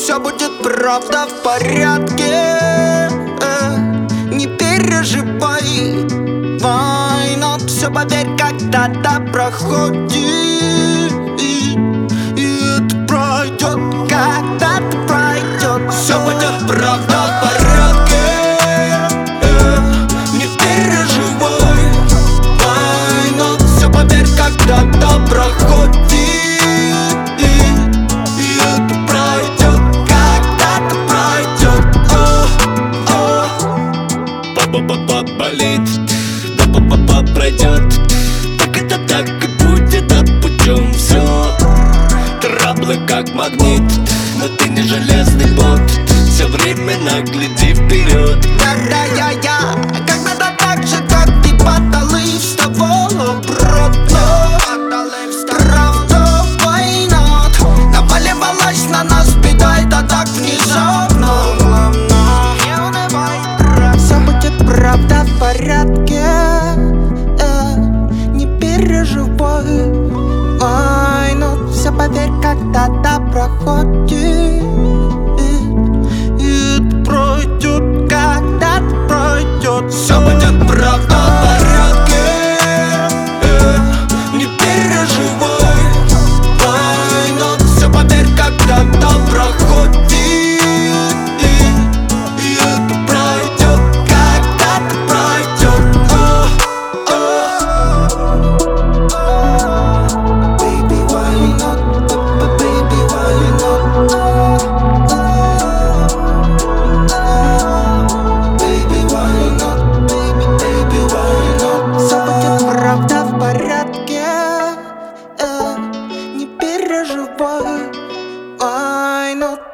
все будет правда в порядке. Не переживай, война, все поверь, когда-то проходит. И это пройдет, когда-то пройдет. Все будет правда в порядке. Не переживай, война, все поверь, когда-то проходит. Болит, да па-па-па пройдет. Так это так и будет, а путем все. Траблы как магнит, но ты не железный бот. Все временно гляди вперед. Да-да, я когда-то так же, как ты, падал и вставал обратно. Правда, война наваливалась на нас бедой, да так внезапно. Правда в порядке, не переживай, войну, все поверь, когда-то проходит. И это пройдет, когда-то пройдет. Все будет правда в порядке, не переживай, войну, все поверь, когда-то проходит. Не переживай, I know.